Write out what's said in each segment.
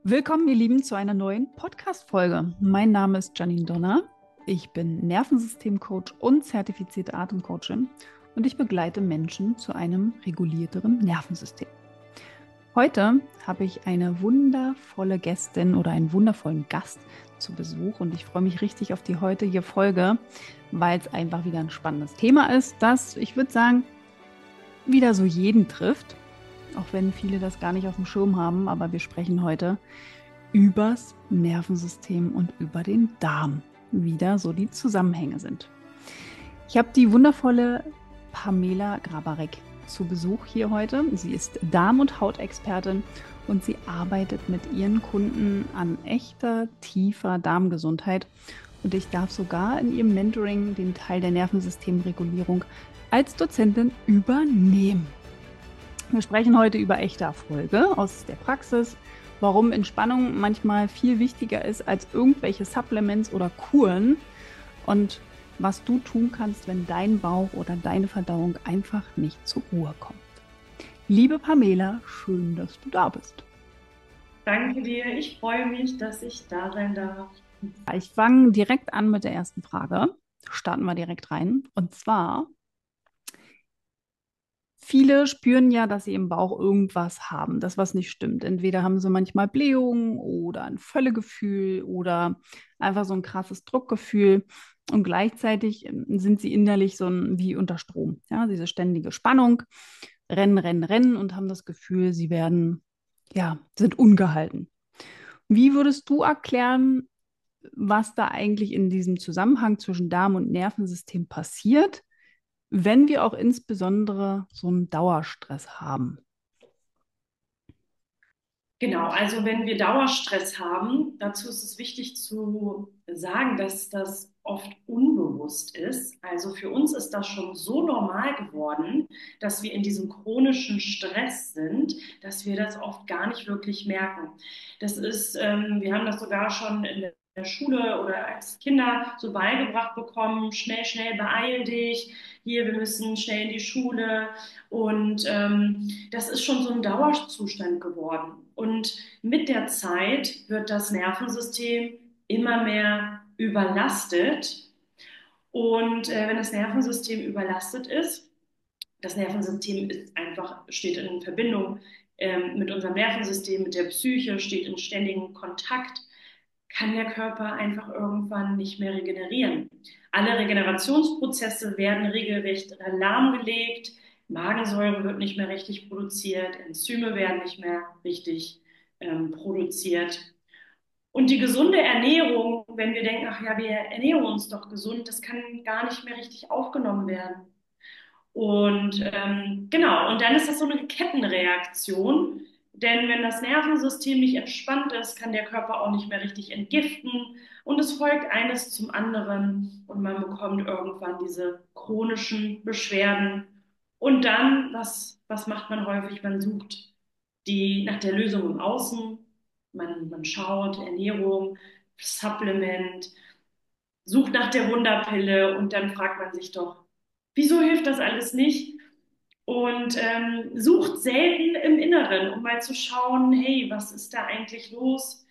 Willkommen, ihr Lieben, zu einer neuen Podcast-Folge. Mein Name ist Janine Donner. Ich bin Nervensystemcoach und zertifizierte Atemcoachin und ich begleite Menschen zu einem regulierteren Nervensystem. Heute habe ich eine wundervolle Gästin oder einen wundervollen Gast zu Besuch und ich freue mich richtig auf die heutige Folge, weil es einfach wieder ein spannendes Thema ist, das, ich würde sagen, wieder so jeden trifft. Auch wenn viele das gar nicht auf dem Schirm haben, aber wir sprechen heute übers Nervensystem und über den Darm, wie da so die Zusammenhänge sind. Ich habe die wundervolle Pamela Grabarek zu Besuch hier heute. Sie ist Darm- und Hautexpertin und sie arbeitet mit ihren Kunden an echter, tiefer Darmgesundheit. Und ich darf sogar in ihrem Mentoring den Teil der Nervensystemregulierung als Dozentin übernehmen. Wir sprechen heute über echte Erfolge aus der Praxis, warum Entspannung manchmal viel wichtiger ist als irgendwelche Supplements oder Kuren und was du tun kannst, wenn dein Bauch oder deine Verdauung einfach nicht zur Ruhe kommt. Liebe Pamela, schön, dass du da bist. Danke dir. Ich freue mich, dass ich da sein darf. Ich fange direkt an mit der ersten Frage. Starten wir direkt rein. Und zwar, viele spüren ja, dass sie im Bauch irgendwas haben, das was nicht stimmt. Entweder haben sie manchmal Blähungen oder ein Völlegefühl oder einfach so ein krasses Druckgefühl. Und gleichzeitig sind sie innerlich so wie unter Strom. Ja, diese ständige Spannung, rennen, rennen, rennen und haben das Gefühl, sie werden, ja, sind ungehalten. Wie würdest du erklären, was da eigentlich in diesem Zusammenhang zwischen Darm- und Nervensystem passiert, wenn wir auch insbesondere so einen Dauerstress haben? Genau, also wenn wir Dauerstress haben, dazu ist es wichtig zu sagen, dass das oft unbewusst ist. Also für uns ist das schon so normal geworden, dass wir in diesem chronischen Stress sind, dass wir das oft gar nicht wirklich merken. Das ist, wir haben das sogar schon in der Schule oder als Kinder so beigebracht bekommen, schnell, schnell, beeil dich, hier, wir müssen schnell in die Schule. Und das ist schon so ein Dauerzustand geworden. Und mit der Zeit wird das Nervensystem immer mehr überlastet. Und wenn das Nervensystem überlastet ist, das Nervensystem ist einfach, steht in Verbindung mit unserem Nervensystem, mit der Psyche, steht in ständigem Kontakt, kann der Körper einfach irgendwann nicht mehr regenerieren. Alle Regenerationsprozesse werden regelrecht lahmgelegt, Magensäure wird nicht mehr richtig produziert, Enzyme werden nicht mehr richtig produziert. Und die gesunde Ernährung, wenn wir denken, ach ja, wir ernähren uns doch gesund, das kann gar nicht mehr richtig aufgenommen werden. Und genau, und dann ist das so eine Kettenreaktion, denn wenn das Nervensystem nicht entspannt ist, kann der Körper auch nicht mehr richtig entgiften und es folgt eines zum anderen und man bekommt irgendwann diese chronischen Beschwerden. Und dann, was macht man häufig? Man sucht nach der Lösung im Außen, man schaut Ernährung, Supplement, sucht nach der Wunderpille und dann fragt man sich doch, wieso hilft das alles nicht? Und sucht selten im Inneren, um mal zu schauen, hey, was ist da eigentlich los?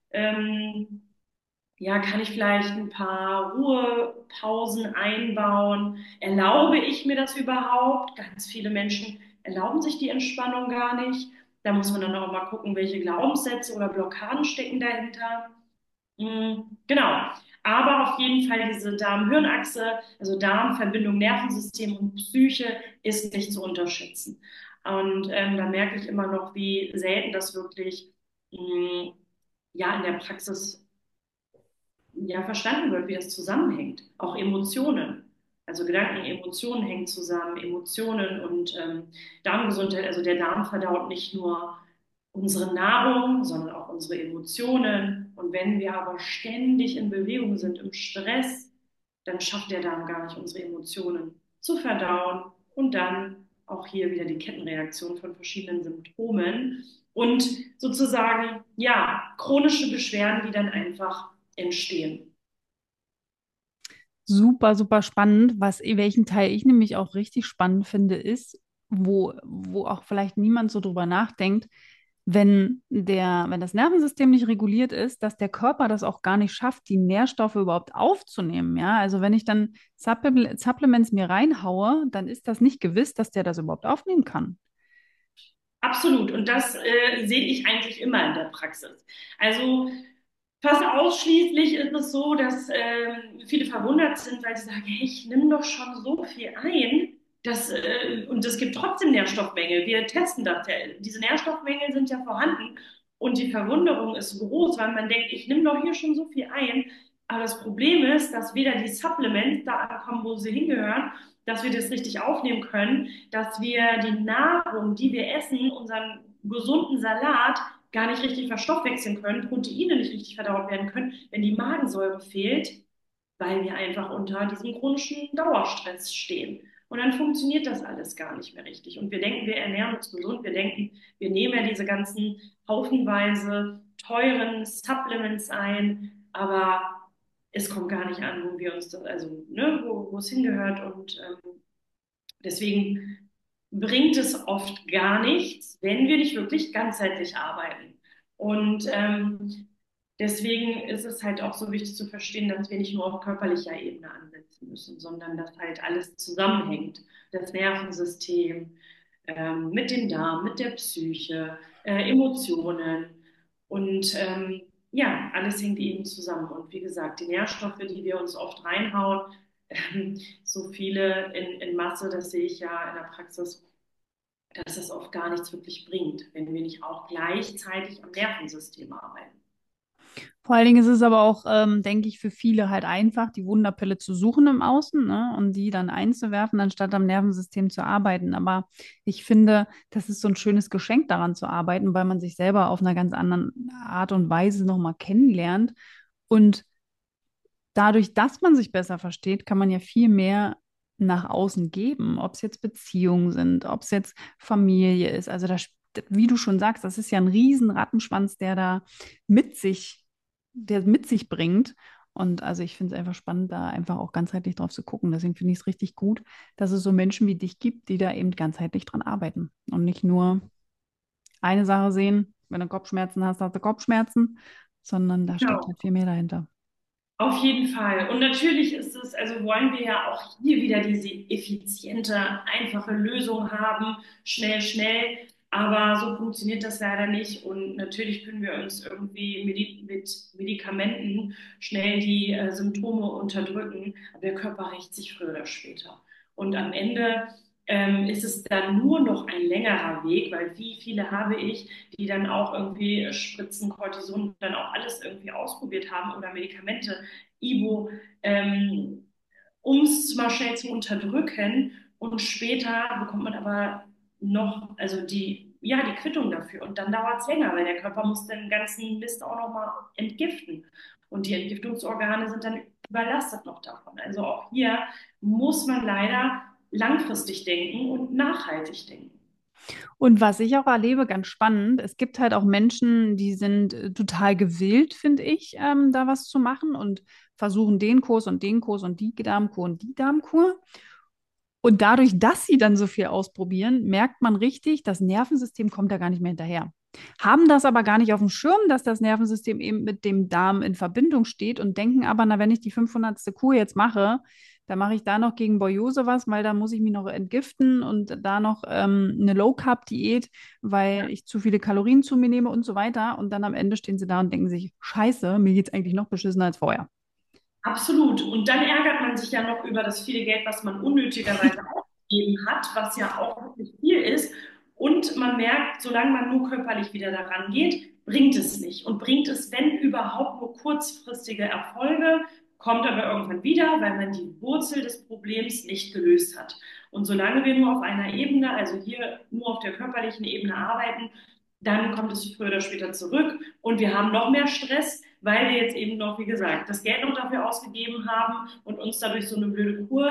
Ähm, ja, kann ich vielleicht ein paar Ruhepausen einbauen? Erlaube ich mir das überhaupt? Ganz viele Menschen erlauben sich die Entspannung gar nicht. Da muss man dann auch mal gucken, welche Glaubenssätze oder Blockaden stecken dahinter. Genau. Aber auf jeden Fall diese Darm-Hirn-Achse, also Darm, Verbindung Nervensystem und Psyche, ist nicht zu unterschätzen. Und da merke ich immer noch, wie selten das wirklich ja in der Praxis ja verstanden wird, wie das zusammenhängt. Auch Emotionen. Also Gedanken, Emotionen hängen zusammen, Emotionen und Darmgesundheit. Also der Darm verdaut nicht nur unsere Nahrung, sondern auch unsere Emotionen. Und wenn wir aber ständig in Bewegung sind, im Stress, dann schafft der Darm gar nicht, unsere Emotionen zu verdauen. Und dann auch hier wieder die Kettenreaktion von verschiedenen Symptomen und sozusagen, ja, chronische Beschwerden, die dann einfach entstehen. Super, super spannend. Welchen Teil ich nämlich auch richtig spannend finde, ist, wo auch vielleicht niemand so drüber nachdenkt. wenn das Nervensystem nicht reguliert ist, dass der Körper das auch gar nicht schafft, die Nährstoffe überhaupt aufzunehmen. Ja, also wenn ich dann Supplements mir reinhaue, dann ist das nicht gewiss, dass der das überhaupt aufnehmen kann. Absolut. Und das sehe ich eigentlich immer in der Praxis. Also fast ausschließlich ist es so, dass viele verwundert sind, weil sie sagen, hey, ich nehme doch schon so viel ein, und es gibt trotzdem Nährstoffmängel. Wir testen das ja. Diese Nährstoffmängel sind ja vorhanden und die Verwunderung ist groß, weil man denkt, ich nehme doch hier schon so viel ein. Aber das Problem ist, dass weder die Supplements da ankommen, wo sie hingehören, dass wir das richtig aufnehmen können, dass wir die Nahrung, die wir essen, unseren gesunden Salat, gar nicht richtig verstoffwechseln können, Proteine nicht richtig verdaut werden können, wenn die Magensäure fehlt, weil wir einfach unter diesem chronischen Dauerstress stehen. Und dann funktioniert das alles gar nicht mehr richtig. Und wir denken, wir ernähren uns gesund. Wir denken, wir nehmen ja diese ganzen haufenweise teuren Supplements ein, aber es kommt gar nicht an, wo wir uns das, also ne, wo es hingehört. Und deswegen bringt es oft gar nichts, wenn wir nicht wirklich ganzheitlich arbeiten. Und deswegen ist es halt auch so wichtig zu verstehen, dass wir nicht nur auf körperlicher Ebene ansetzen müssen, sondern dass halt alles zusammenhängt. Das Nervensystem, mit dem Darm, mit der Psyche, Emotionen und ja, alles hängt eben zusammen. Und wie gesagt, die Nährstoffe, die wir uns oft reinhauen, so viele in Masse, das sehe ich ja in der Praxis, dass es oft gar nichts wirklich bringt, wenn wir nicht auch gleichzeitig am Nervensystem arbeiten. Vor allen Dingen ist es aber auch, denke ich, für viele halt einfach, die Wunderpille zu suchen im Außen, ne, und die dann einzuwerfen, anstatt am Nervensystem zu arbeiten. Aber ich finde, das ist so ein schönes Geschenk, daran zu arbeiten, weil man sich selber auf einer ganz anderen Art und Weise nochmal kennenlernt. Und dadurch, dass man sich besser versteht, kann man ja viel mehr nach außen geben, ob es jetzt Beziehungen sind, ob es jetzt Familie ist. Also das, wie du schon sagst, das ist ja ein riesen Rattenschwanz, mit sich, der mit sich bringt. Und also ich finde es einfach spannend, da einfach auch ganzheitlich drauf zu gucken. Deswegen finde ich es richtig gut, dass es so Menschen wie dich gibt, die da eben ganzheitlich dran arbeiten und nicht nur eine Sache sehen, wenn du Kopfschmerzen hast, hast du Kopfschmerzen, sondern da steckt Genau. halt viel mehr dahinter. Auf jeden Fall. Und natürlich ist es, also wollen wir ja auch hier wieder diese effiziente, einfache Lösung haben, schnell, schnell. Aber so funktioniert das leider nicht. Und natürlich können wir uns irgendwie mit Medikamenten schnell die Symptome unterdrücken. Aber der Körper rächt sich früher oder später. Und am Ende ist es dann nur noch ein längerer Weg, weil wie viele habe ich, die dann auch irgendwie Spritzen, Cortison, dann auch alles irgendwie ausprobiert haben oder Medikamente, Ibo, um es mal schnell zu unterdrücken. Und später bekommt man aber noch, also ja, die Quittung dafür. Und dann dauert es länger, weil der Körper muss den ganzen Mist auch nochmal entgiften. Und die Entgiftungsorgane sind dann überlastet noch davon. Also auch hier muss man leider langfristig denken und nachhaltig denken. Und was ich auch erlebe, ganz spannend, es gibt halt auch Menschen, die sind total gewillt, finde ich, da was zu machen und versuchen den Kurs und die Darmkur und die Darmkur. Und dadurch, dass sie dann so viel ausprobieren, merkt man richtig, das Nervensystem kommt da gar nicht mehr hinterher. Haben das aber gar nicht auf dem Schirm, dass das Nervensystem eben mit dem Darm in Verbindung steht und denken aber, na, wenn ich die 500. Kur jetzt mache, dann mache ich da noch gegen Borreliose was, weil da muss ich mich noch entgiften und da noch eine Low-Carb-Diät, weil Ja. ich zu viele Kalorien zu mir nehme und so weiter. Und dann am Ende stehen sie da und denken sich, Scheiße, mir geht's eigentlich noch beschissener als vorher. Absolut. Und dann ärgert man sich ja noch über das viele Geld, was man unnötigerweise ausgegeben hat, was ja auch wirklich viel ist. Und man merkt, solange man nur körperlich wieder daran geht, bringt es nicht. Und bringt es, wenn überhaupt, nur kurzfristige Erfolge, kommt aber irgendwann wieder, weil man die Wurzel des Problems nicht gelöst hat. Und solange wir nur auf einer Ebene, also hier nur auf der körperlichen Ebene arbeiten, dann kommt es früher oder später zurück und wir haben noch mehr Stress, weil wir jetzt eben noch, wie gesagt, das Geld noch dafür ausgegeben haben und uns dadurch so eine blöde Kur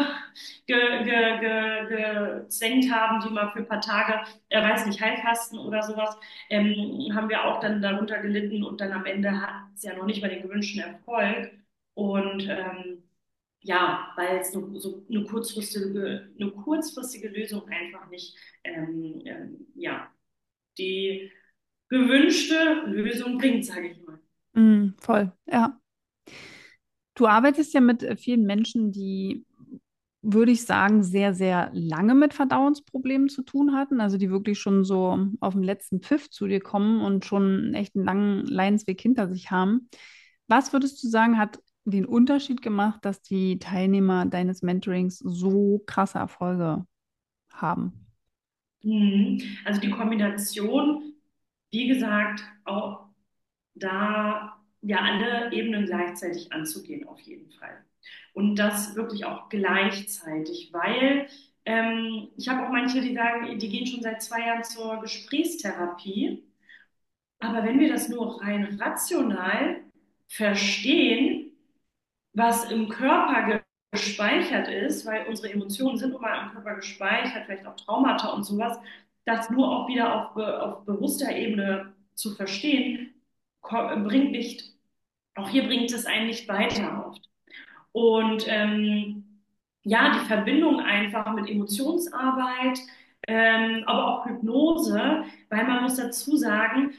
gezwängt haben, die mal für ein paar Tage, weiß nicht, Heilfasten oder sowas, haben wir auch dann darunter gelitten und dann am Ende hat es ja noch nicht mal den gewünschten Erfolg. Und ja, weil es so eine kurzfristige Lösung einfach nicht, ja, die gewünschte Lösung bringt, sage ich mal. Voll, ja. Du arbeitest ja mit vielen Menschen, die, würde ich sagen, sehr, sehr lange mit Verdauungsproblemen zu tun hatten, also die wirklich schon so auf dem letzten Pfiff zu dir kommen und schon einen echt einen langen Leidensweg hinter sich haben. Was würdest du sagen, hat den Unterschied gemacht, dass die Teilnehmer deines Mentorings so krasse Erfolge haben? Also die Kombination, wie gesagt, auch da ja alle Ebenen gleichzeitig anzugehen, auf jeden Fall. Und das wirklich auch gleichzeitig, weil ich habe auch manche, die sagen, die gehen schon seit 2 Jahren zur Gesprächstherapie. Aber wenn wir das nur rein rational verstehen, was im Körper gespeichert ist, weil unsere Emotionen sind nun mal im Körper gespeichert, vielleicht auch Traumata und sowas, das nur auch wieder auf bewusster Ebene zu verstehen, bringt nicht, auch hier bringt es einen nicht weiter oft. Und ja, die Verbindung einfach mit Emotionsarbeit, aber auch Hypnose, weil man muss dazu sagen,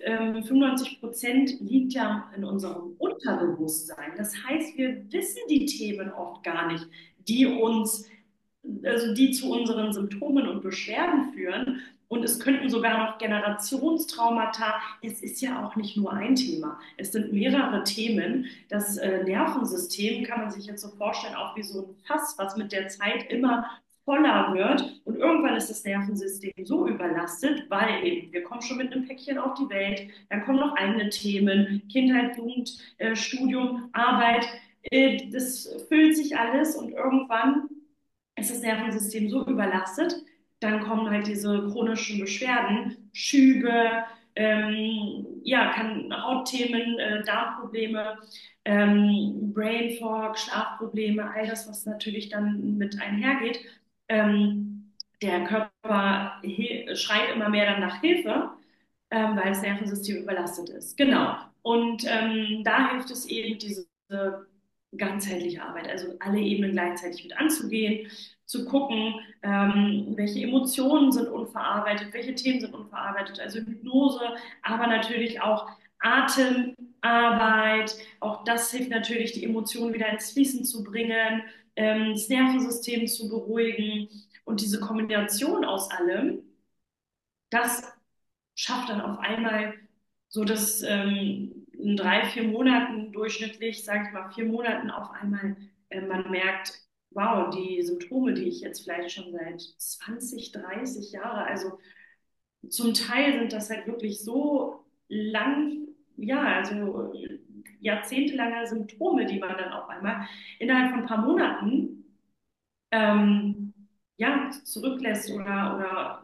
95% liegt ja in unserem Unterbewusstsein. Das heißt, wir wissen die Themen oft gar nicht, die uns, also die zu unseren Symptomen und Beschwerden führen. Und es könnten sogar noch Generationstraumata. Es ist ja auch nicht nur ein Thema. Es sind mehrere Themen. Das Nervensystem kann man sich jetzt so vorstellen, auch wie so ein Fass, was mit der Zeit immer voller wird. Und irgendwann ist das Nervensystem so überlastet, weil eben wir kommen schon mit einem Päckchen auf die Welt, dann kommen noch eigene Themen, Kindheit, Jugend, Studium, Arbeit. Das füllt sich alles und irgendwann ist das Nervensystem so überlastet, dann kommen halt diese chronischen Beschwerden, Schübe, ja, kann Hautthemen, Darmprobleme, Brain Fog, Schlafprobleme, all das, was natürlich dann mit einhergeht. Der Körper schreit immer mehr dann nach Hilfe, weil das Nervensystem überlastet ist. Genau. Und da hilft es eben, diese ganzheitliche Arbeit, also alle Ebenen gleichzeitig mit anzugehen, zu gucken, welche Emotionen sind unverarbeitet, welche Themen sind unverarbeitet, also Hypnose, aber natürlich auch Atemarbeit, auch das hilft natürlich, die Emotionen wieder ins Fließen zu bringen, das Nervensystem zu beruhigen und diese Kombination aus allem, das schafft dann auf einmal so, dass in 3, 4 Monaten durchschnittlich, sage ich mal 4 Monaten auf einmal man merkt, wow, die Symptome, die ich jetzt vielleicht schon seit 20, 30 Jahre, also zum Teil sind das halt wirklich so lang, ja, also jahrzehntelange Symptome, die man dann auf einmal innerhalb von ein paar Monaten ähm, ja, zurücklässt oder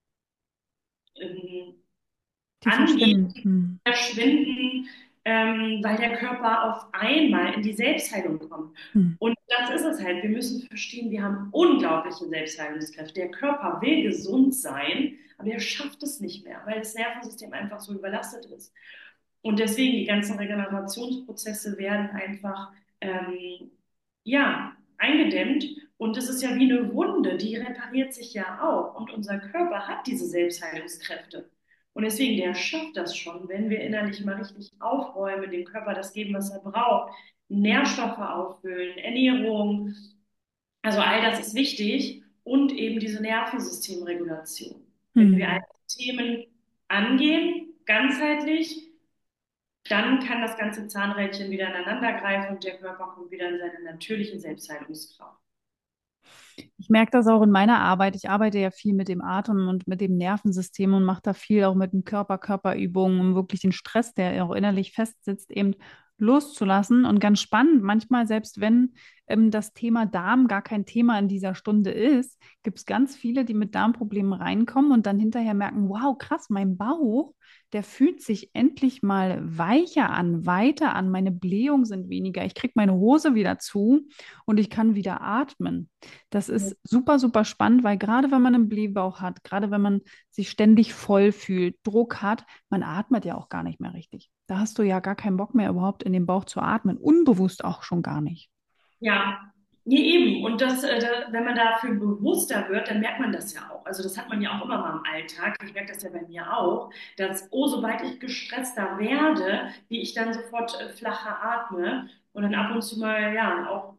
ähm, Die angeht, verschwinden. verschwinden, weil der Körper auf einmal in die Selbstheilung kommt. Hm. Und das ist es halt. Wir müssen verstehen, wir haben unglaubliche Selbstheilungskräfte. Der Körper will gesund sein, aber er schafft es nicht mehr, weil das Nervensystem einfach so überlastet ist. Und deswegen die ganzen Regenerationsprozesse werden einfach ja, eingedämmt. Und es ist ja wie eine Wunde, die repariert sich ja auch. Und unser Körper hat diese Selbstheilungskräfte. Und deswegen, der schafft das schon, wenn wir innerlich mal richtig aufräumen, dem Körper das geben, was er braucht, Nährstoffe auffüllen, Ernährung. Also all das ist wichtig. Und eben diese Nervensystemregulation. Wenn wir all Hm. die Themen angehen, ganzheitlich, dann kann das ganze Zahnrädchen wieder ineinander greifen und der Körper kommt wieder in seine natürliche Selbstheilungskraft. Ich merke das auch in meiner Arbeit. Ich arbeite ja viel mit dem Atem und mit dem Nervensystem und mache da viel auch mit dem Körperübungen, um wirklich den Stress, der auch innerlich festsitzt, eben loszulassen. Und ganz spannend, manchmal, selbst wenn das Thema Darm gar kein Thema in dieser Stunde ist, gibt es ganz viele, die mit Darmproblemen reinkommen und dann hinterher merken, wow, krass, mein Bauch, der fühlt sich endlich mal weicher an, weiter an. Meine Blähungen sind weniger. Ich kriege meine Hose wieder zu und ich kann wieder atmen. Das ist super, super spannend, weil gerade wenn man einen Blähbauch hat, gerade wenn man sich ständig voll fühlt, Druck hat, man atmet ja auch gar nicht mehr richtig. Da hast du ja gar keinen Bock mehr überhaupt in den Bauch zu atmen, unbewusst auch schon gar nicht. Ja, Nee, eben. Und wenn man dafür bewusster wird, dann merkt man das ja auch. Also das hat man ja auch immer mal im Alltag. Ich merke das ja bei mir auch, dass, oh, sobald ich gestresster werde, wie ich dann sofort flacher atme und dann ab und zu mal, ja, auch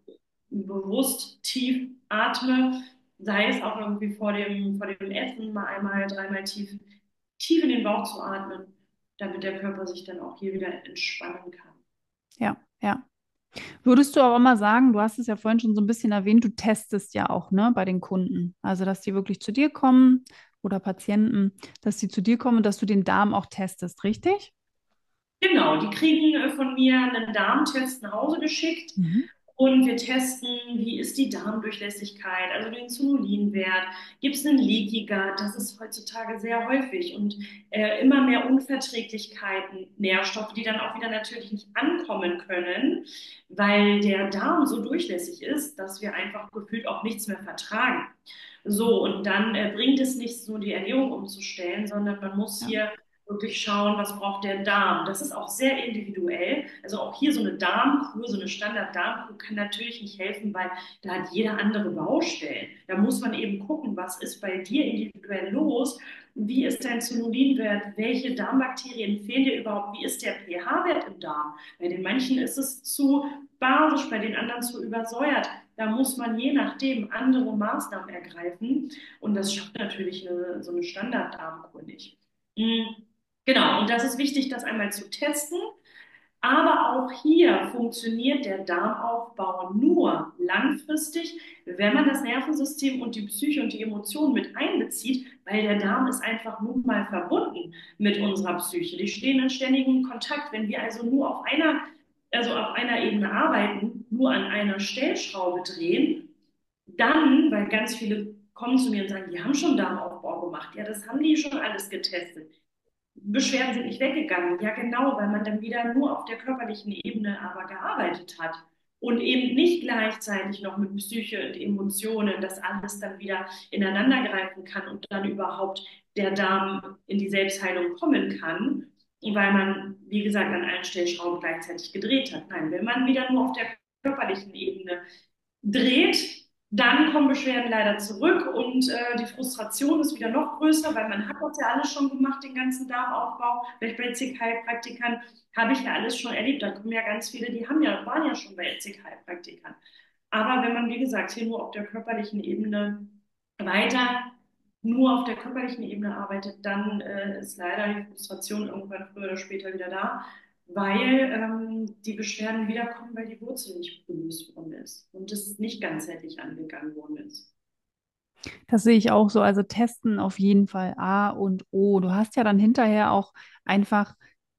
bewusst tief atme, sei es auch irgendwie vor dem Essen mal einmal, dreimal tief in den Bauch zu atmen, damit der Körper sich dann auch hier wieder entspannen kann. Ja, ja. Würdest du auch immer sagen, du hast es ja vorhin schon so ein bisschen erwähnt, du testest ja auch, ne, bei den Kunden. Also, dass die wirklich zu dir kommen oder Patienten, dass die zu dir kommen und dass du den Darm auch testest, richtig? Genau, die kriegen von mir einen Darmtest nach Hause geschickt Mhm. und wir testen, wie ist die Darmdurchlässigkeit, also den Insulinwert, gibt es einen Leaky Gut, das ist heutzutage sehr häufig und immer mehr Unverträglichkeiten, Nährstoffe, die dann auch wieder natürlich nicht ankommen können, weil der Darm so durchlässig ist, dass wir einfach gefühlt auch nichts mehr vertragen. So, und dann bringt es nichts, nur die Ernährung umzustellen, sondern man muss Ja, hier wirklich schauen, was braucht der Darm. Das ist auch sehr individuell. Also auch hier so eine Darmkur, so eine Standard-Darmkur kann natürlich nicht helfen, weil da hat jeder andere Baustellen. Da muss man eben gucken, was ist bei dir individuell los? Wie ist dein Zonulinwert? Welche Darmbakterien fehlen dir überhaupt? Wie ist der pH-Wert im Darm? Bei den manchen ist es zu basisch, bei den anderen zu übersäuert. Da muss man je nachdem andere Maßnahmen ergreifen. Und das schafft natürlich so eine Standard-Darmkur nicht. Mhm. Genau, und das ist wichtig, das einmal zu testen. Aber auch hier funktioniert der Darmaufbau nur langfristig, wenn man das Nervensystem und die Psyche und die Emotionen mit einbezieht, weil der Darm ist einfach nun mal verbunden mit unserer Psyche. Die stehen in ständigem Kontakt. Wenn wir also nur also auf einer Ebene arbeiten, nur an einer Stellschraube drehen, dann, weil ganz viele kommen zu mir und sagen, die haben schon Darmaufbau gemacht. Ja, das haben die schon alles getestet. Beschwerden sind nicht weggegangen. Ja, genau, weil man dann wieder nur auf der körperlichen Ebene aber gearbeitet hat und eben nicht gleichzeitig noch mit Psyche und Emotionen, dass alles dann wieder ineinander greifen kann und dann überhaupt der Darm in die Selbstheilung kommen kann, weil man, wie gesagt, an allen Stellschrauben gleichzeitig gedreht hat. Nein, wenn man wieder nur auf der körperlichen Ebene dreht, dann kommen Beschwerden leider zurück und die Frustration ist wieder noch größer, weil man hat das ja alles schon gemacht, den ganzen Darmaufbau. Vielleicht bei Ärzte-Heilpraktikern habe ich ja alles schon erlebt. Da kommen ja ganz viele, waren ja schon bei Ärzte-Heilpraktikern. Aber wenn man, wie gesagt, hier nur auf der körperlichen Ebene weiter nur auf der körperlichen Ebene arbeitet, dann ist leider die Frustration irgendwann früher oder später wieder da, weil die Beschwerden wiederkommen, weil die Wurzel nicht gelöst worden ist und es nicht ganzheitlich angegangen worden ist. das sehe ich auch so. Also testen auf jeden Fall A und O. Du hast ja dann hinterher auch einfach,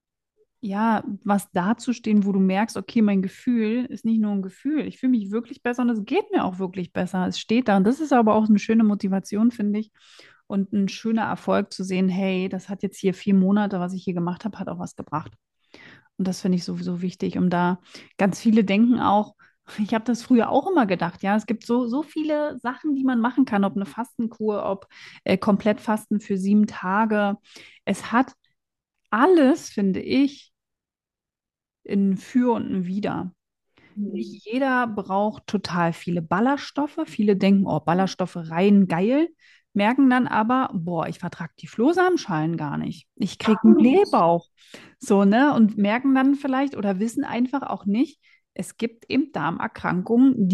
ja, was dazustehen, wo du merkst, okay, mein Gefühl ist nicht nur ein Gefühl. Ich fühle mich wirklich besser und es geht mir auch wirklich besser. Es steht da. Und das ist aber auch eine schöne Motivation, finde ich. Und ein schöner Erfolg zu sehen, hey, das hat jetzt hier 4 Monate, was ich hier gemacht habe, hat auch was gebracht. Und das finde ich sowieso wichtig, um da ganz viele denken auch, ich habe das früher auch immer gedacht, ja, es gibt so viele Sachen, die man machen kann, ob eine Fastenkur, ob Komplettfasten für 7 Tage. Es hat alles, finde ich, ein Für und ein Wider. Mhm. Nicht jeder braucht total viele Ballaststoffe. Viele denken, oh, Ballaststoffe rein geil, merken dann aber, boah, ich vertrage die Flohsamenschalen gar nicht. Ich kriege einen Absolut. Blähbauch. So, ne? Und merken dann vielleicht oder wissen einfach auch nicht, es gibt eben Darmerkrankungen,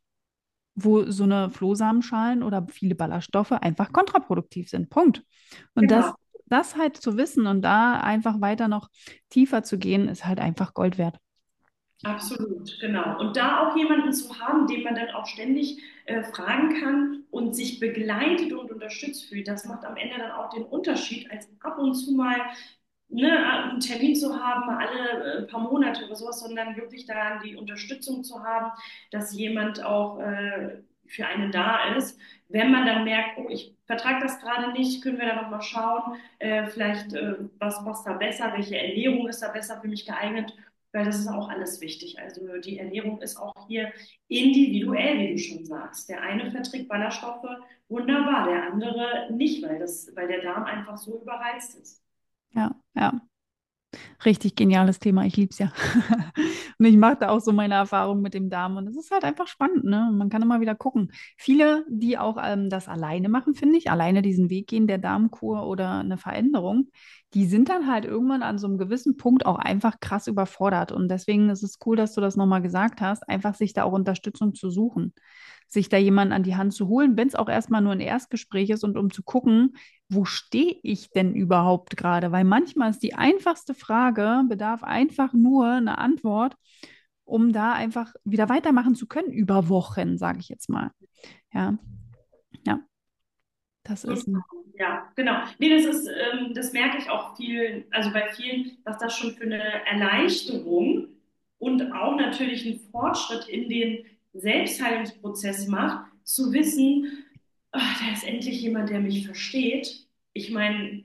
wo so eine Flohsamenschalen oder viele Ballaststoffe einfach kontraproduktiv sind. Punkt. Und Genau. das halt zu wissen und da einfach weiter noch tiefer zu gehen, ist halt einfach Gold wert. Absolut, genau. Und da auch jemanden zu haben, den man dann auch ständig fragen kann und sich begleitet und unterstützt fühlt, das macht am Ende dann auch den Unterschied, als ab und zu mal einen Termin zu haben, alle paar Monate oder sowas, sondern wirklich da die Unterstützung zu haben, dass jemand auch für einen da ist. Wenn man dann merkt, oh, ich vertrage das gerade nicht, können wir da nochmal schauen, vielleicht was passt da besser, welche Ernährung ist da besser für mich geeignet, weil das ist auch alles wichtig. Also die Ernährung ist auch hier individuell, wie du schon sagst. Der eine verträgt Ballaststoffe wunderbar, der andere nicht, weil der Darm einfach so überreizt ist. Ja, ja. Richtig geniales Thema. Ich liebe es ja. Und ich mache da auch so meine Erfahrungen mit dem Darm. Und es ist halt einfach spannend, ne? Und man kann immer wieder gucken. Viele, die auch das alleine machen, finde ich, alleine diesen Weg gehen der Darmkur oder eine Veränderung, die sind dann halt irgendwann an so einem gewissen Punkt auch einfach krass überfordert. Und deswegen ist es cool, dass du das nochmal gesagt hast, einfach sich da auch Unterstützung zu suchen, sich da jemanden an die Hand zu holen, wenn es auch erstmal nur ein Erstgespräch ist und um zu gucken, wo stehe ich denn überhaupt gerade? Weil manchmal ist die einfachste Frage, bedarf einfach nur eine Antwort, um da einfach wieder weitermachen zu können über Wochen, sage ich jetzt mal. Ja, ja, das ist Total. ein. Ja, genau. Nee, das merke ich auch viel, also bei vielen, was das schon für eine Erleichterung und auch natürlich einen Fortschritt in den Selbstheilungsprozess macht, zu wissen, ach, da ist endlich jemand, der mich versteht. Ich meine,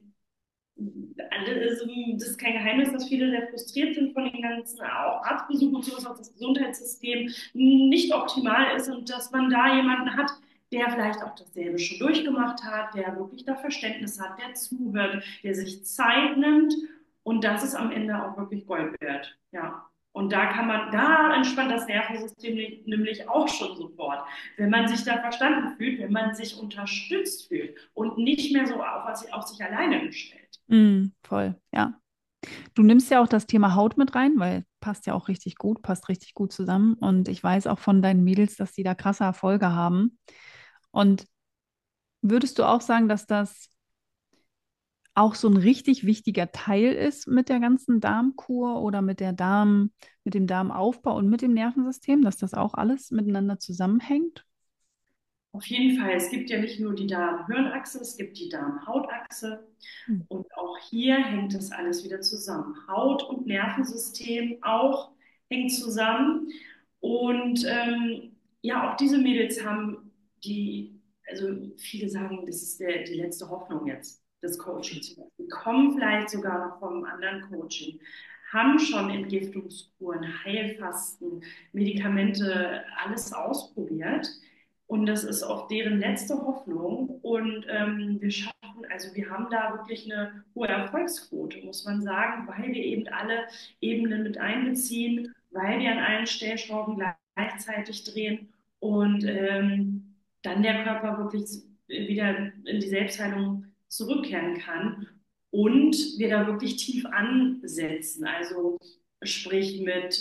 das ist kein Geheimnis, dass viele sehr frustriert sind von den ganzen auch Arztbesuchen und sowas, auch das Gesundheitssystem nicht optimal ist und dass man da jemanden hat, der vielleicht auch dasselbe schon durchgemacht hat, der wirklich da Verständnis hat, der zuhört, der sich Zeit nimmt und das ist am Ende auch wirklich Gold wert. Ja. Und da entspannt das Nervensystem nämlich auch schon sofort. Wenn man sich da verstanden fühlt, wenn man sich unterstützt fühlt und nicht mehr so auf sich alleine gestellt. Voll, ja. Du nimmst ja auch das Thema Haut mit rein, weil passt ja auch richtig gut, passt richtig gut zusammen. Und ich weiß auch von deinen Mädels, dass die da krasse Erfolge haben. Und würdest du auch sagen, dass das auch so ein richtig wichtiger Teil ist mit der ganzen Darmkur oder mit dem Darmaufbau und mit dem Nervensystem, dass das auch alles miteinander zusammenhängt? Auf jeden Fall, es gibt ja nicht nur die Darm-Hirnachse, es gibt die Darm-Hautachse. Hm. Und auch hier hängt das alles wieder zusammen. Haut- und Nervensystem auch hängt zusammen. Und ja, auch diese Mädels haben also viele sagen, das ist die letzte Hoffnung jetzt, das Coaching zum Beispiel. Kommen vielleicht sogar noch vom anderen Coaching, haben schon Entgiftungskuren, Heilfasten, Medikamente, alles ausprobiert. Und das ist auch deren letzte Hoffnung. Und wir haben da wirklich eine hohe Erfolgsquote, muss man sagen, weil wir eben alle Ebenen mit einbeziehen, weil wir an allen Stellschrauben gleichzeitig drehen und dann der Körper wirklich wieder in die Selbstheilung zurückkehren kann und wir da wirklich tief ansetzen. Also sprich mit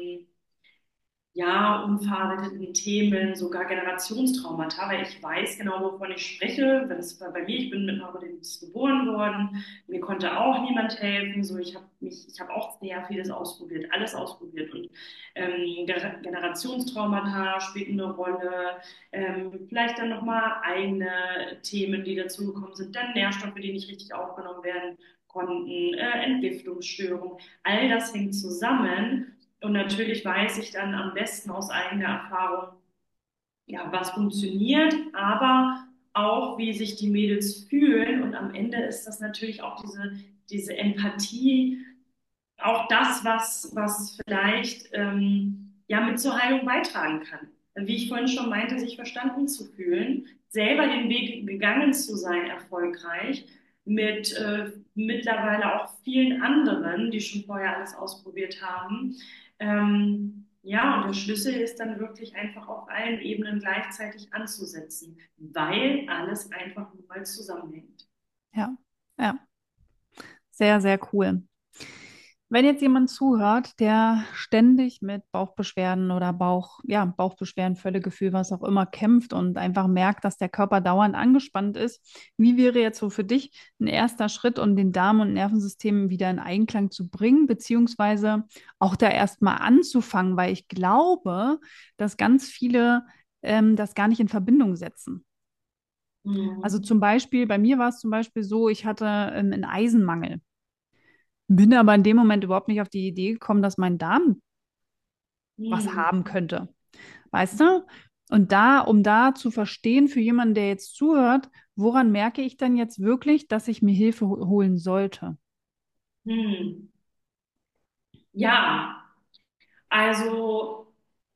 ja, unverarbeiteten Themen, sogar Generationstraumata, weil ich weiß genau, wovon ich spreche. Das war bei mir, ich bin mit Neurodermitis geboren worden, mir konnte auch niemand helfen. So, ich habe auch sehr vieles ausprobiert, alles ausprobiert und Generationstraumata spielten eine Rolle. Vielleicht dann nochmal eigene Themen, die dazugekommen sind, dann Nährstoffe, die nicht richtig aufgenommen werden konnten, Entgiftungsstörungen. All das hängt zusammen. Und natürlich weiß ich dann am besten aus eigener Erfahrung, ja, was funktioniert, aber auch, wie sich die Mädels fühlen. Und am Ende ist das natürlich auch diese Empathie, auch das, was vielleicht ja mit zur Heilung beitragen kann. Wie ich vorhin schon meinte, sich verstanden zu fühlen, selber den Weg gegangen zu sein, erfolgreich, mit mittlerweile auch vielen anderen, die schon vorher alles ausprobiert haben. Ja, und der Schlüssel ist dann wirklich einfach auf allen Ebenen gleichzeitig anzusetzen, weil alles einfach nur mal zusammenhängt. Ja, ja, sehr, sehr cool. Wenn jetzt jemand zuhört, der ständig mit Bauchbeschwerden oder Bauchbeschwerden, Völlegefühl, was auch immer kämpft und einfach merkt, dass der Körper dauernd angespannt ist, wie wäre jetzt so für dich ein erster Schritt, um den Darm- und Nervensystem wieder in Einklang zu bringen, beziehungsweise auch da erstmal anzufangen, weil ich glaube, dass ganz viele das gar nicht in Verbindung setzen. Also Mhm. zum Beispiel, bei mir war es zum Beispiel so, ich hatte einen Eisenmangel. Bin aber in dem Moment überhaupt nicht auf die Idee gekommen, dass mein Darm was Mhm. haben könnte. Weißt du? Und da, um da zu verstehen, für jemanden, der jetzt zuhört, woran merke ich dann jetzt wirklich, dass ich mir Hilfe holen sollte? Mhm. Ja, also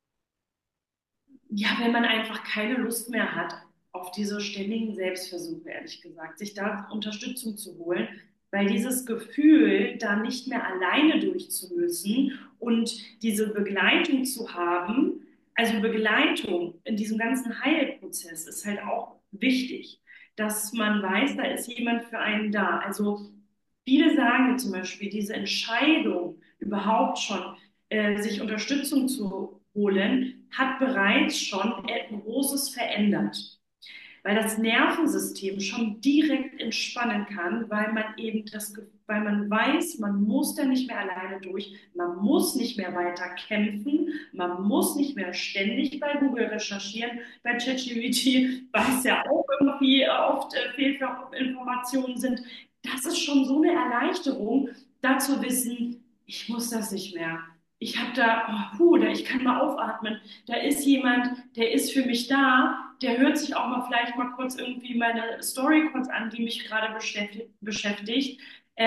ja, wenn man einfach keine Lust mehr hat auf diese ständigen Selbstversuche, ehrlich gesagt, sich da Unterstützung zu holen, weil dieses Gefühl, da nicht mehr alleine durchzumüssen und diese Begleitung zu haben, also Begleitung in diesem ganzen Heilprozess ist halt auch wichtig, dass man weiß, da ist jemand für einen da. Also viele sagen zum Beispiel, diese Entscheidung überhaupt schon, sich Unterstützung zu holen, hat bereits schon Großes verändert, weil das Nervensystem schon direkt entspannen kann, weil man eben weil man weiß, man muss da nicht mehr alleine durch, man muss nicht mehr weiter kämpfen, man muss nicht mehr ständig bei Google recherchieren, bei ChatGPT, weil es ja auch irgendwie oft Fehlinformationen sind. Das ist schon so eine Erleichterung, da zu wissen, ich muss das nicht mehr. Ich habe da, ich kann mal aufatmen. Da ist jemand, der ist für mich da, der hört sich auch mal vielleicht mal kurz irgendwie meine Story kurz an, die mich gerade beschäftigt.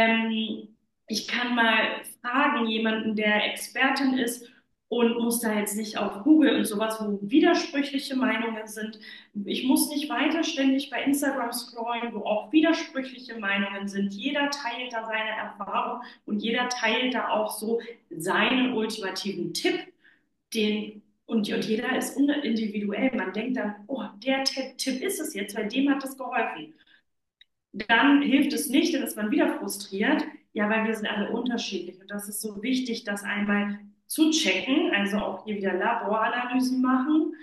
Ich kann mal fragen, jemanden, der Expertin ist und muss da jetzt nicht auf Google und sowas, wo widersprüchliche Meinungen sind. Ich muss nicht weiter ständig bei Instagram scrollen, wo auch widersprüchliche Meinungen sind. Jeder teilt da seine Erfahrung und jeder teilt da auch so seinen ultimativen Tipp, und jeder ist individuell. Man denkt dann, oh, der Tipp ist es jetzt, weil dem hat das geholfen. Dann hilft es nicht, dann ist man wieder frustriert. Ja, weil wir sind alle unterschiedlich. Und das ist so wichtig, das einmal zu checken, also auch hier wieder Laboranalysen machen,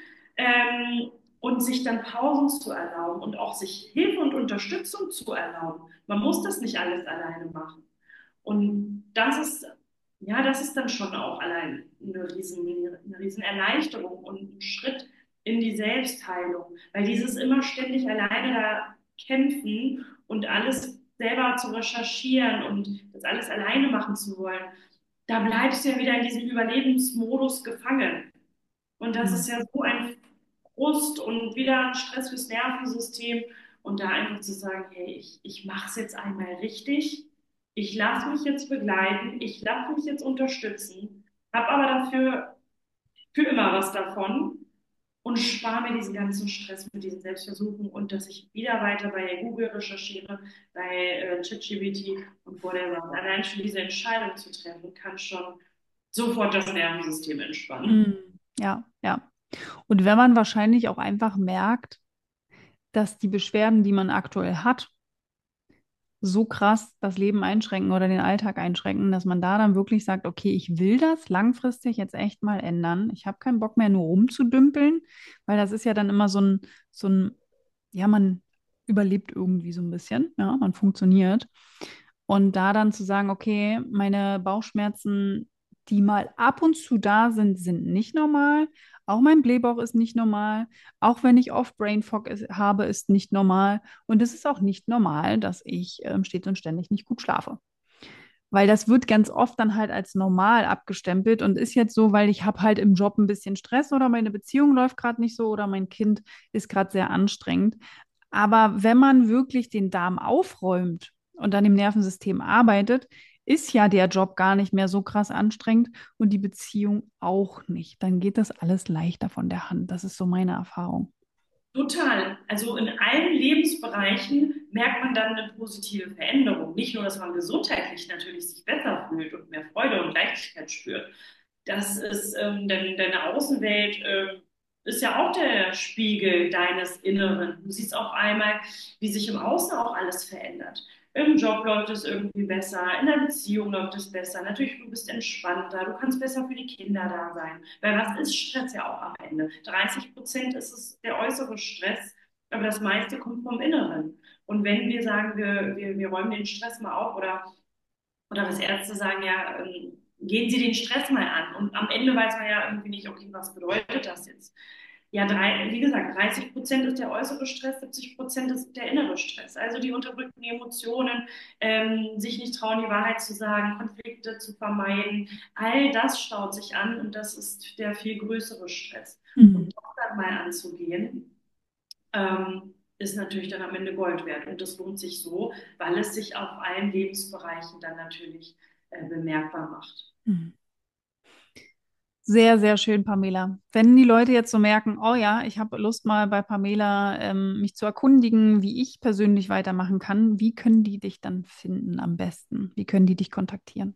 und sich dann Pausen zu erlauben und auch sich Hilfe und Unterstützung zu erlauben. Man muss das nicht alles alleine machen. Und das ist dann schon auch allein eine riesen Erleichterung und ein Schritt in die Selbstheilung. Weil dieses immer ständig alleine da kämpfen und alles selber zu recherchieren und das alles alleine machen zu wollen, da bleibst du ja wieder in diesem Überlebensmodus gefangen. Und das ist Mhm. ja so ein Frust und wieder ein Stress fürs Nervensystem. Und da einfach zu sagen, hey, ich mache es jetzt einmal richtig, ich lasse mich jetzt begleiten, ich lasse mich jetzt unterstützen, habe aber dafür für immer was davon und spare mir diesen ganzen Stress mit diesen Selbstversuchen und dass ich wieder weiter bei Google recherchiere, bei ChatGPT und whatever. Und allein schon diese Entscheidung zu treffen, kann schon sofort das Nervensystem entspannen. Mhm. Ja, ja. Und wenn man wahrscheinlich auch einfach merkt, dass die Beschwerden, die man aktuell hat, so krass das Leben einschränken oder den Alltag einschränken, dass man da dann wirklich sagt, okay, ich will das langfristig jetzt echt mal ändern. Ich habe keinen Bock mehr, nur rumzudümpeln, weil das ist ja dann immer ja, man überlebt irgendwie so ein bisschen, ja, man funktioniert. Und da dann zu sagen, okay, meine Bauchschmerzen, die mal ab und zu da sind, sind nicht normal. Auch mein Blähbauch ist nicht normal. Auch wenn ich oft Brain Fog habe, ist nicht normal. Und es ist auch nicht normal, dass ich stets und ständig nicht gut schlafe. Weil das wird ganz oft dann halt als normal abgestempelt und ist jetzt so, weil ich habe halt im Job ein bisschen Stress oder meine Beziehung läuft gerade nicht so oder mein Kind ist gerade sehr anstrengend. Aber wenn man wirklich den Darm aufräumt und dann im Nervensystem arbeitet, ist ja der Job gar nicht mehr so krass anstrengend und die Beziehung auch nicht. Dann geht das alles leichter von der Hand. Das ist so meine Erfahrung. Total. Also in allen Lebensbereichen merkt man dann eine positive Veränderung. Nicht nur, dass man gesundheitlich natürlich sich besser fühlt und mehr Freude und Leichtigkeit spürt. Das ist, denn deine Außenwelt, ist ja auch der Spiegel deines Inneren. Du siehst auf einmal, wie sich im Außen auch alles verändert. Im Job läuft es irgendwie besser, in der Beziehung läuft es besser. Natürlich, du bist entspannter, du kannst besser für die Kinder da sein. Weil was ist Stress ja auch am Ende? 30% ist es der äußere Stress, aber das meiste kommt vom Inneren. Und wenn wir sagen, wir räumen den Stress mal auf oder was Ärzte sagen, ja, gehen Sie den Stress mal an. Und am Ende weiß man ja irgendwie nicht, okay, was bedeutet das jetzt? Ja, wie gesagt, 30% ist der äußere Stress, 70% ist der innere Stress. Also die unterdrückten Emotionen, sich nicht trauen, die Wahrheit zu sagen, Konflikte zu vermeiden. All das staut sich an und das ist der viel größere Stress. Mhm. Und das dann mal anzugehen, ist natürlich dann am Ende Gold wert. Und das lohnt sich so, weil es sich auf allen Lebensbereichen dann natürlich bemerkbar macht. Mhm. Sehr, sehr schön, Pamela. Wenn die Leute jetzt so merken, oh ja, ich habe Lust mal bei Pamela mich zu erkundigen, wie ich persönlich weitermachen kann, wie können die dich dann finden am besten? Wie können die dich kontaktieren?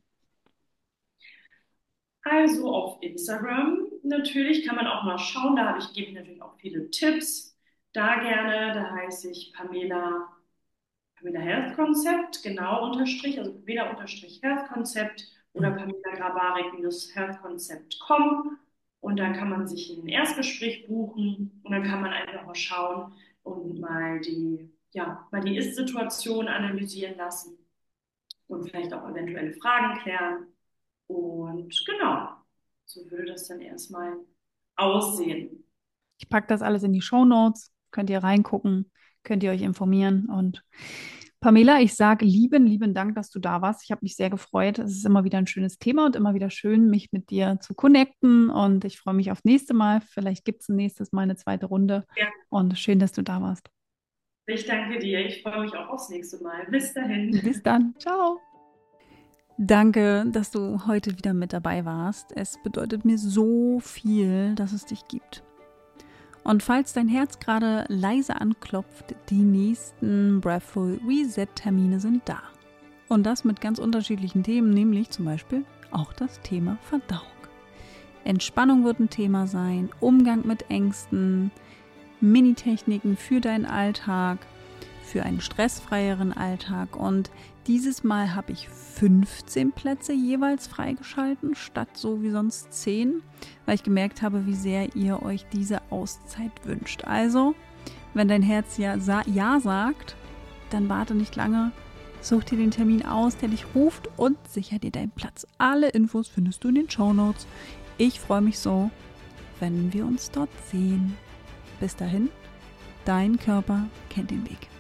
Also auf Instagram natürlich kann man auch mal schauen. Gebe ich natürlich auch viele Tipps. Da gerne, da heiße ich Pamela Health Concept, genau unterstrich, also Pamela unterstrich Health Concept oder Pamela Grabarek-healthconcept.com. Und dann kann man sich ein Erstgespräch buchen und dann kann man einfach mal schauen und mal die Ist-Situation analysieren lassen und vielleicht auch eventuelle Fragen klären. Und genau, so würde das dann erstmal aussehen. Ich packe das alles in die Shownotes, könnt ihr reingucken, könnt ihr euch informieren. Und Pamela, ich sage lieben, lieben Dank, dass du da warst. Ich habe mich sehr gefreut. Es ist immer wieder ein schönes Thema und immer wieder schön, mich mit dir zu connecten. Und ich freue mich auf nächste Mal. Vielleicht gibt es ein nächstes Mal eine zweite Runde. Ja, Und schön, dass du da warst. ich danke dir. Ich freue mich auch aufs nächste Mal. Bis dahin. Bis dann. Ciao. Danke, dass du heute wieder mit dabei warst. Es bedeutet mir so viel, dass es dich gibt. Und falls dein Herz gerade leise anklopft, die nächsten Breathful Reset Termine sind da. Und das mit ganz unterschiedlichen Themen, nämlich zum Beispiel auch das Thema Verdauung. Entspannung wird ein Thema sein, Umgang mit Ängsten, Mini-Techniken für deinen Alltag, für einen stressfreieren Alltag. Und dieses Mal habe ich 15 Plätze jeweils freigeschalten, statt so wie sonst 10, weil ich gemerkt habe, wie sehr ihr euch diese Auszeit wünscht. Also, wenn dein Herz ja sagt, dann warte nicht lange, such dir den Termin aus, der dich ruft und sicher dir deinen Platz. Alle Infos findest du in den Shownotes. Ich freue mich so, wenn wir uns dort sehen. Bis dahin, dein Körper kennt den Weg.